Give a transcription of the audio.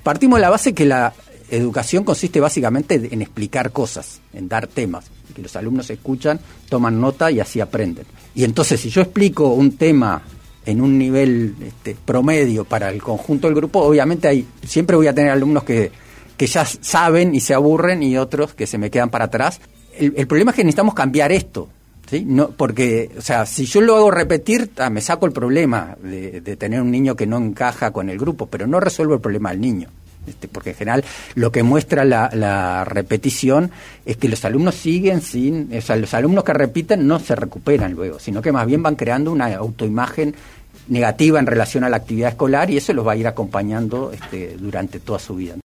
partimos de la base que la educación consiste básicamente en explicar cosas, en dar temas, que los alumnos escuchan, toman nota y así aprenden. Y entonces, si yo explico un tema en un nivel promedio para el conjunto del grupo, obviamente siempre voy a tener alumnos que ya saben y se aburren y otros que se me quedan para atrás. El problema es que necesitamos cambiar esto, ¿sí? No, porque, o sea, si yo lo hago repetir, me saco el problema de tener un niño que no encaja con el grupo, pero no resuelvo el problema del niño. Porque en general lo que muestra la repetición es que los alumnos siguen los alumnos que repiten no se recuperan luego, sino que más bien van creando una autoimagen negativa en relación a la actividad escolar y eso los va a ir acompañando durante toda su vida.